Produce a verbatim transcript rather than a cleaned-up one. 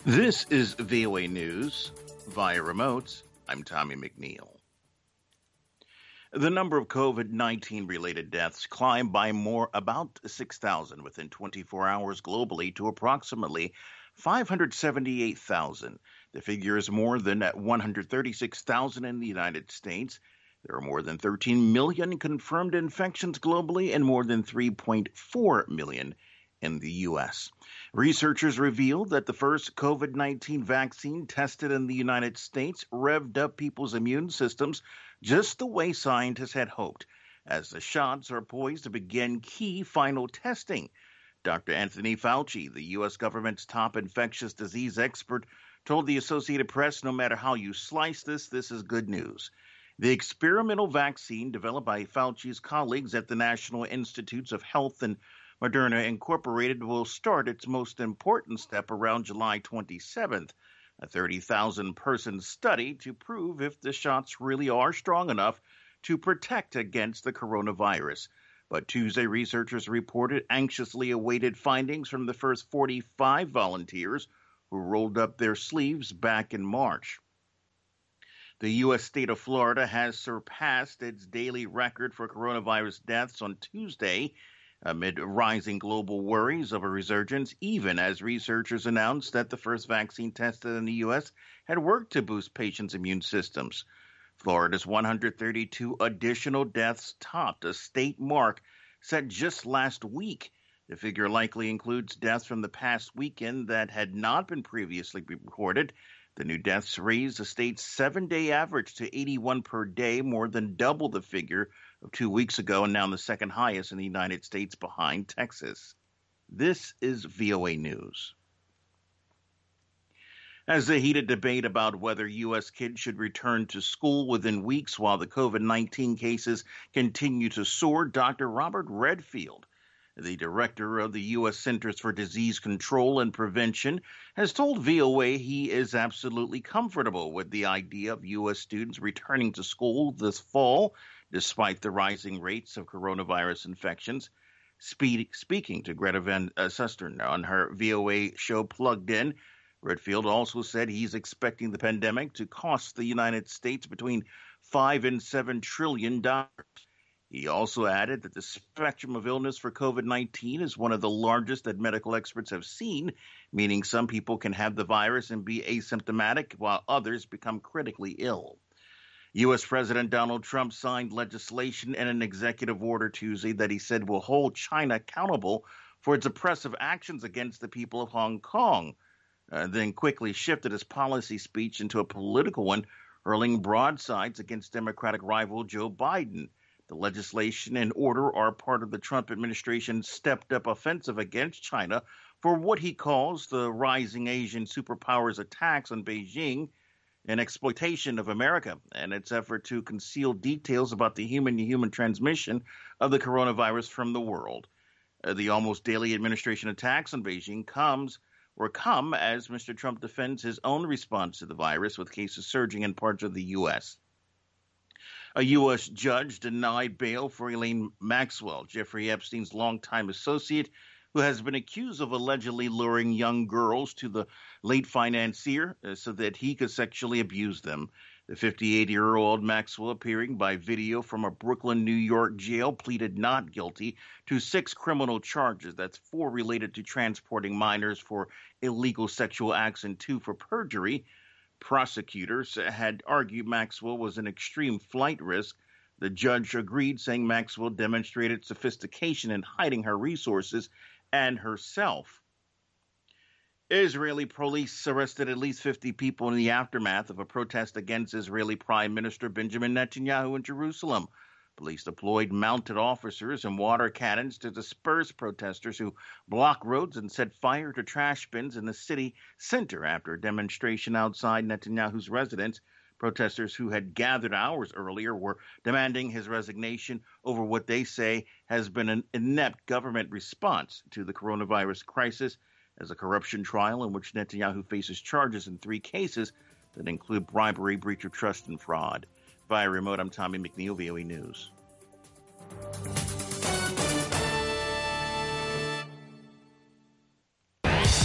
This is V O A News via remote. I'm Tommy McNeil. The number of COVID nineteen related deaths climbed by more about six thousand within twenty-four hours globally to approximately five hundred seventy-eight thousand. The figure is more than one hundred thirty-six thousand in the United States. There are more than thirteen million confirmed infections globally and more than three point four million in the U S. Researchers revealed that the first COVID nineteen vaccine tested in the United States revved up people's immune systems just the way scientists had hoped, as the shots are poised to begin key final testing. Doctor Anthony Fauci, the U S government's top infectious disease expert, told the Associated Press, no matter how you slice this, this is good news. The experimental vaccine developed by Fauci's colleagues at the National Institutes of Health and Moderna Incorporated will start its most important step around July twenty-seventh, a thirty thousand person study to prove if the shots really are strong enough to protect against the coronavirus. But Tuesday, researchers reported anxiously awaited findings from the first forty-five volunteers who rolled up their sleeves back in March. The U S state of Florida has surpassed its daily record for coronavirus deaths on Tuesday, amid rising global worries of a resurgence, even as researchers announced that the first vaccine tested in the U S had worked to boost patients' immune systems. Florida's one hundred thirty-two additional deaths topped a state mark set just last week. The figure likely includes deaths from the past weekend that had not been previously reported. The new deaths raised the state's seven-day average to eighty-one per day, more than double the figure of two weeks ago, and now the second highest in the United States behind Texas. This is V O A News. As the heated debate about whether U S kids should return to school within weeks while the COVID nineteen cases continue to soar, Doctor Robert Redfield, the director of the U S Centers for Disease Control and Prevention, has told V O A he is absolutely comfortable with the idea of U S students returning to school this fall, despite the rising rates of coronavirus infections. Speak, speaking to Greta Van uh, Susteren on her V O A show Plugged In, Redfield also said he's expecting the pandemic to cost the United States between five and seven trillion dollars. He also added that the spectrum of illness for COVID nineteen is one of the largest that medical experts have seen, meaning some people can have the virus and be asymptomatic while others become critically ill. U S President Donald Trump signed legislation and an executive order Tuesday that he said will hold China accountable for its oppressive actions against the people of Hong Kong, uh, then quickly shifted his policy speech into a political one, hurling broadsides against Democratic rival Joe Biden. The legislation and order are part of the Trump administration's stepped-up offensive against China for what he calls the rising Asian superpower's attacks on Beijing and exploitation of America and its effort to conceal details about the human-to-human transmission of the coronavirus from the world. Uh, the almost daily administration attacks on Beijing comes or come as Mister Trump defends his own response to the virus, with cases surging in parts of the U S. A U S judge denied bail for Elaine Maxwell, Jeffrey Epstein's longtime associate, who has been accused of allegedly luring young girls to the late financier uh, so that he could sexually abuse them. The fifty-eight-year-old Maxwell, appearing by video from a Brooklyn, New York jail, pleaded not guilty to six criminal charges. That's four related to transporting minors for illegal sexual acts and two for perjury. Prosecutors had argued Maxwell was an extreme flight risk. The judge agreed, saying Maxwell demonstrated sophistication in hiding her resources and herself. Israeli police arrested at least fifty people in the aftermath of a protest against Israeli Prime Minister Benjamin Netanyahu in Jerusalem. Police deployed mounted officers and water cannons to disperse protesters who blocked roads and set fire to trash bins in the city center after a demonstration outside Netanyahu's residence. Protesters who had gathered hours earlier were demanding his resignation over what they say has been an inept government response to the coronavirus crisis, as a corruption trial in which Netanyahu faces charges in three cases that include bribery, breach of trust, and fraud. Via remote, I'm Tommy McNeil, V O A News.